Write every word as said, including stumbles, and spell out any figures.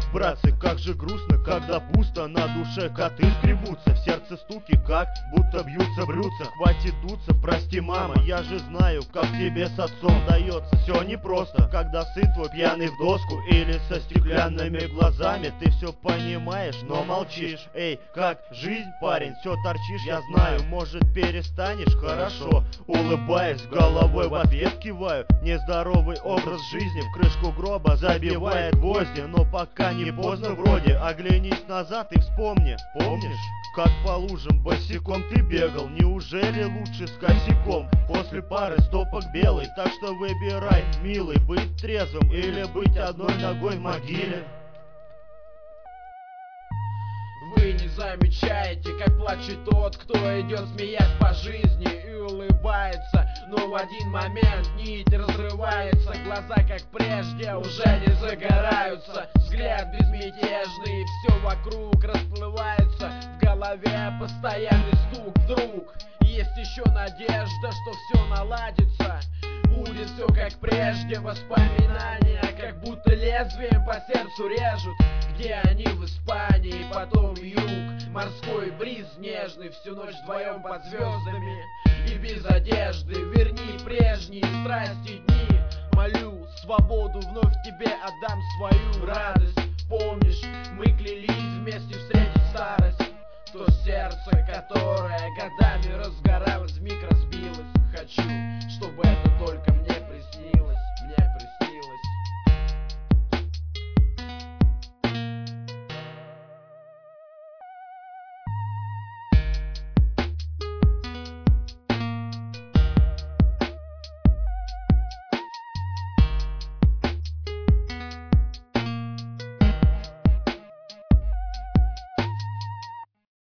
братцы, как же грустно, когда пусто на душе, коты скребутся, в сердце стуки, как будто бьются брюца. Хватит дуться, прости, мама, я же знаю, как тебе с отцом дается. Все непросто, когда сын твой пьяный в доску или со стеклянными глазами. Ты все понимаешь, но молчишь. Эй, как жизнь, парень, все торчишь, я знаю. Может, перестанешь? Хорошо. Улыбаясь, головой в ответ киваю. Нездоровый образ жизни в крышку гроба забивает гвозди. Но пока не поздно вроде. Оглянись назад и вспомни. Помнишь, как по лужам босиком ты бегал? Неужели лучше с косяком после пары стопок белой? Так что выбирай, милый, быть трезвым или быть одной ногой в могиле. Вы не замечаете, как плачет тот, кто идет смеясь по жизни и улыбается. Но в один момент нить разрывается, глаза, как прежде, уже не загораются. Взгляд безмятежный, все вокруг расплывается. В голове постоянный стук. Вдруг есть еще надежда, что все наладится. Будет все как прежде, воспоминания как будто лезвием по сердцу режут. Где они в Испании, потом юг, морской бриз нежный, всю ночь вдвоем под звездами и без одежды. Верни прежние страсти дни, молю свободу, вновь тебе отдам свою радость. Помнишь, мы клялись вместе встретить старость. То сердце, которое годами разгоралось, вмиг разбилось.